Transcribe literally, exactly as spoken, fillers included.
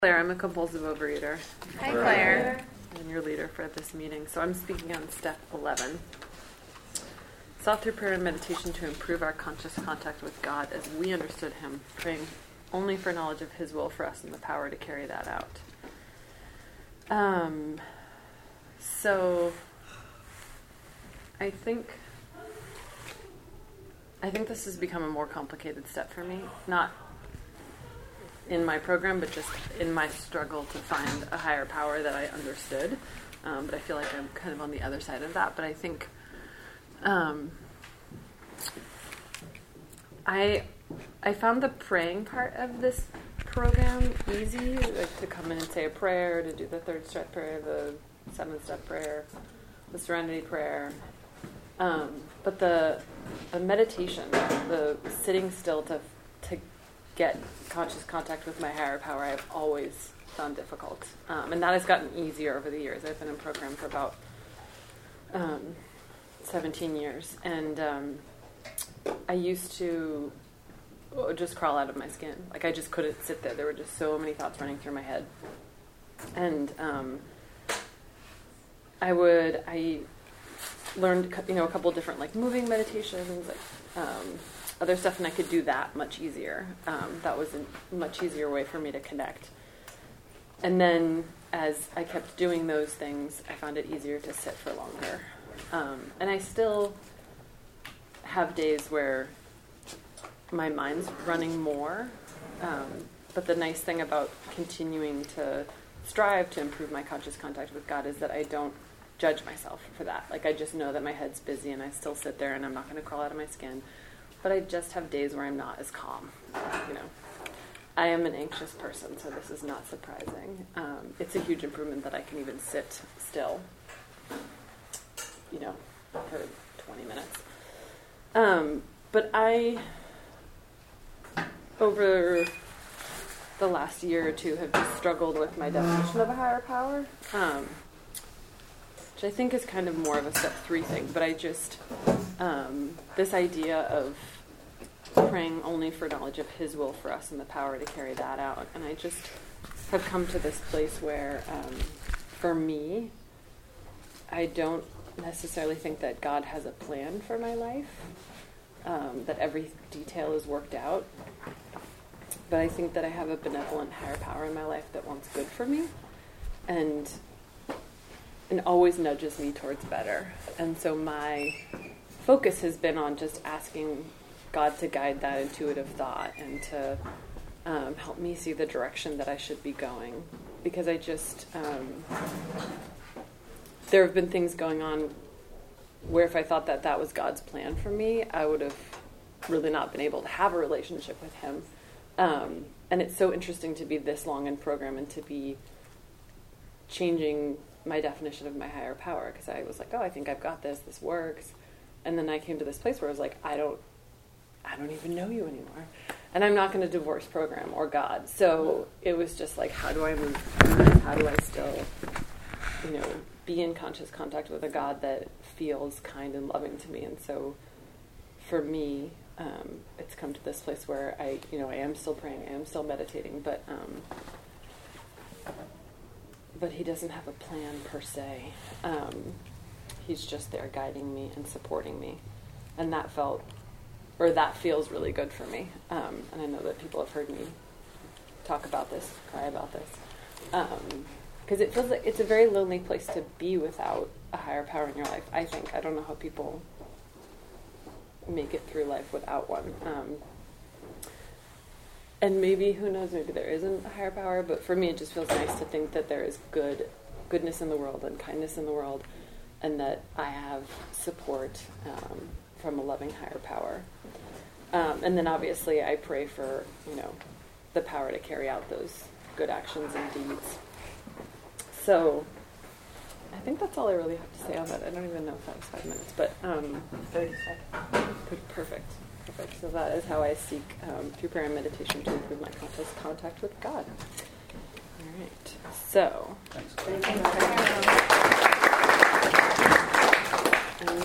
Claire, I'm a compulsive overeater. Hi, Claire. I'm your leader for this meeting. So I'm speaking on step eleven. Sought through prayer and meditation to improve our conscious contact with God as we understood Him, praying only for knowledge of His will for us and the power to carry that out. Um, so I think I think this has become a more complicated step for me. Not in my program, but just in my struggle to find a higher power that I understood. Um, but I feel like I'm kind of on the other side of that. But I think um, I I found the praying part of this program easy, like to come in and say a prayer, to do the third step prayer, the seventh step prayer, the serenity prayer. Um, but the the meditation, the sitting still to to get conscious contact with my higher power, I've always found difficult. Um, and that has gotten easier over the years. I've been in program for about um, seventeen years. And um, I used to just crawl out of my skin. Like, I just couldn't sit there. There were just so many thoughts running through my head. And um, I would, I learned, you know, a couple of different, like, moving meditations, like, um, other stuff, and I could do that much easier. Um, that was a much easier way for me to connect. And then as I kept doing those things, I found it easier to sit for longer. Um, and I still have days where my mind's running more. Um, but the nice thing about continuing to strive to improve my conscious contact with God is that I don't judge myself for that. Like, I just know that my head's busy and I still sit there and I'm not going to crawl out of my skin. But I just have days where I'm not as calm, you know. I am an anxious person, so this is not surprising. Um, it's a huge improvement that I can even sit still, you know, for twenty minutes. Um, but I, over the last year or two, have just struggled with my definition of a higher power, um, which I think is kind of more of a step three thing. But I just, um, this idea of praying only for knowledge of His will for us and the power to carry that out. And I just have come to this place where, um, for me, I don't necessarily think that God has a plan for my life, um, that every detail is worked out. But I think that I have a benevolent higher power in my life that wants good for me and and always nudges me towards better. And so my focus has been on just asking God to guide that intuitive thought and to um, help me see the direction that I should be going. Because I just, um, there have been things going on where if I thought that that was God's plan for me, I would have really not been able to have a relationship with Him. Um, and it's so interesting to be this long in program and to be changing my definition of my higher power. Because I was like, oh, I think I've got this, this works. And then I came to this place where I was like, I don't, I don't even know you anymore. And I'm not going to divorce program or God. So it was just like, how do I move through this? How do I still, you know, be in conscious contact with a God that feels kind and loving to me? And so for me, um, it's come to this place where I, you know, I am still praying, I am still meditating, but, um, but He doesn't have a plan per se. Um, he's just there guiding me and supporting me. And that felt Or that feels really good for me. Um, and I know that people have heard me talk about this, cry about this. Because um, it feels like it's a very lonely place to be without a higher power in your life, I think. I don't know how people make it through life without one. Um, and maybe, who knows, maybe there isn't a higher power, but for me it just feels nice to think that there is good, goodness in the world and kindness in the world, and that I have support um, from a loving higher power. Um, and then obviously I pray for, you know, the power to carry out those good actions and deeds. So I think that's all I really have to say on that. I don't even know if that was five minutes, but um, thirty-five. Perfect. Perfect. So that is how I seek um, through prayer and meditation to improve my conscious contact with God. All right. So. Thanks. Thank you.